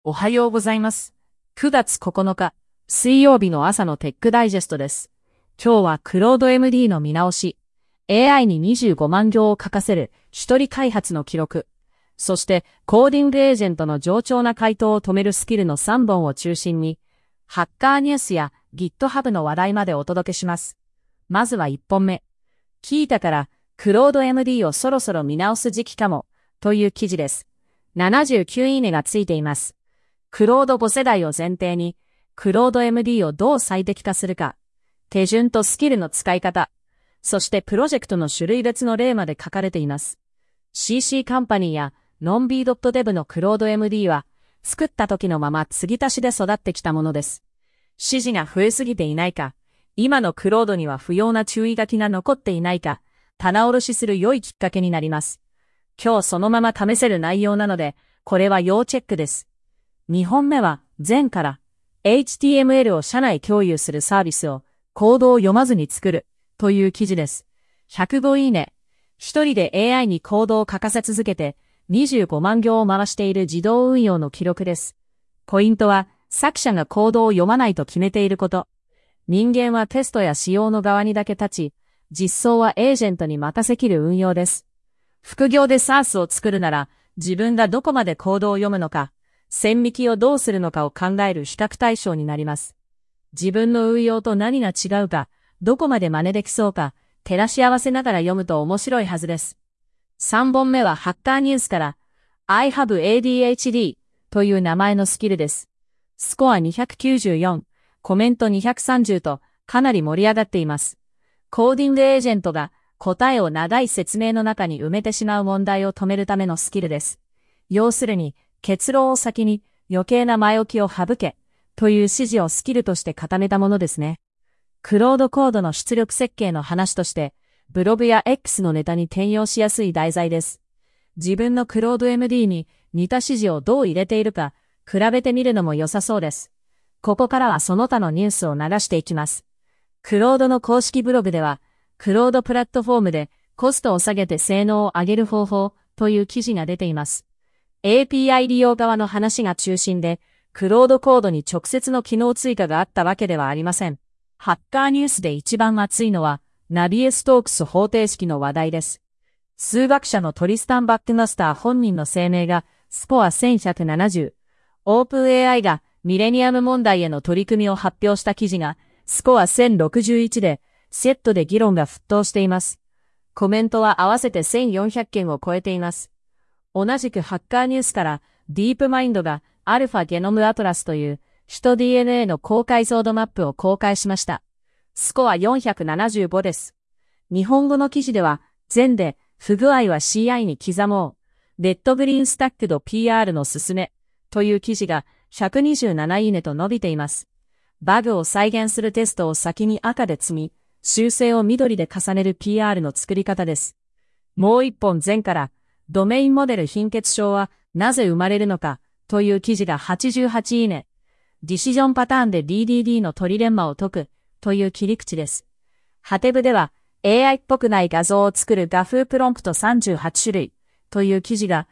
おはようございます。9月9日、水曜日の朝のテックダイジェストです。今日はクロード MD の見直し、AI に25万行を書かせる一人開発の記録、そしてコーディングエージェントの冗長な回答を止めるスキルの3本を中心に、ハッカーニュースや GitHub の話題までお届けします。まずは1本目。聞いたからクロード MD をそろそろ見直す時期かも、という記事です。79いいねがついています。クロード5世代を前提に、クロード MD をどう最適化するか、手順とスキルの使い方、そしてプロジェクトの種類別の例まで書かれています。CC カンパニーや nonb.dev のクロード MD は、作った時のまま継ぎ足しで育ってきたものです。指示が増えすぎていないか、今のクロードには不要な注意書きが残っていないか、棚卸しする良いきっかけになります。今日そのまま試せる内容なので、これは要チェックです。2本目は前から HTML を社内共有するサービスをコードを読まずに作るという記事です。105いいね。一人で AI にコードを書かせ続けて25万行を回している自動運用の記録です。ポイントは作者がコードを読まないと決めていること。人間はテストや仕様の側にだけ立ち、実装はエージェントに任せきる運用です。副業で SaaS を作るなら自分がどこまでコードを読むのか、線引きをどうするのかを考える比較対象になります。自分の運用と何が違うか、どこまで真似できそうか、照らし合わせながら読むと面白いはずです。3本目はハッカーニュースから、I have ADHD という名前のスキルです。スコア294、コメント230とかなり盛り上がっています。コーディングエージェントが答えを長い説明の中に埋めてしまう問題を止めるためのスキルです。要するに、結論を先に余計な前置きを省けという指示をスキルとして固めたものですね。クロードコードの出力設計の話としてブログや X のネタに転用しやすい題材です。自分のクロード MD に似た指示をどう入れているか比べてみるのも良さそうです。ここからはその他のニュースを流していきます。クロードの公式ブログではクロードプラットフォームでコストを下げて性能を上げる方法という記事が出ています。API 利用側の話が中心で、クロードコードに直接の機能追加があったわけではありません。ハッカーニュースで一番熱いのは、ナビエ・ストークス方程式の話題です。数学者のトリスタン・バックナスター本人の声明が、スコア1170、オープン AI がミレニアム問題への取り組みを発表した記事が、スコア1061で、セットで議論が沸騰しています。コメントは合わせて1400件を超えています。同じくハッカーニュースからディープマインドがアルファゲノムアトラスという首都 DNA の高解像度マップを公開しました。スコア475です。日本語の記事では前で不具合は CI に刻もう。レッドグリーンスタックド PR のすすめという記事が127いいねと伸びています。バグを再現するテストを先に赤で積み、修正を緑で重ねる PR の作り方です。もう一本前からドメインモデル貧血症はなぜ生まれるのかという記事が88いいね。ディシジョンパターンで DDD のトリレンマを解くという切り口です。ハテブでは AI っぽくない画像を作る画風プロンプト38種類という記事が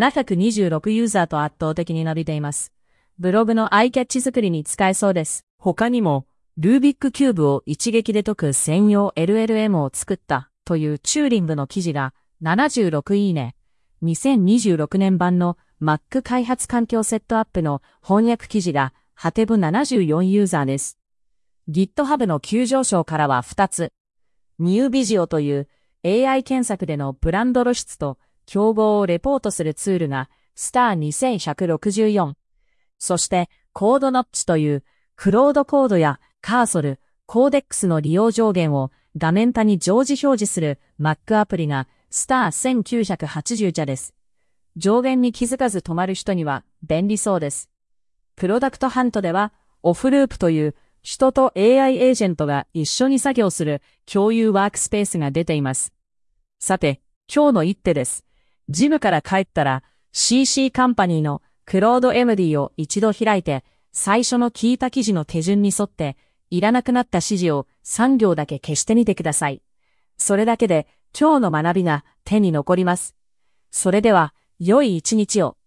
726ユーザーと圧倒的に伸びています。ブログのアイキャッチ作りに使えそうです。他にもルービックキューブを一撃で解く専用 LLM を作ったというチューリングの記事が76いいね。2026年版の Mac 開発環境セットアップの翻訳記事がハテブ74ユーザーです。GitHub の急上昇からは2つ。ニュービジオという AI 検索でのブランド露出と競合をレポートするツールがスター2164。そしてコードノッチというクロードコードやカーソル、コーデックスの利用上限を画面下に常時表示する Mac アプリがスター1980じゃです。上限に気づかず止まる人には便利そうです。プロダクトハントではオフループという人と AI エージェントが一緒に作業する共有ワークスペースが出ています。さて、今日の一手です。ジムから帰ったら CC カンパニーのクロード MD を一度開いて最初の聞いた記事の手順に沿っていらなくなった指示を3行だけ消してみてください。それだけで今日の学びが手に残ります。それでは、良い一日を。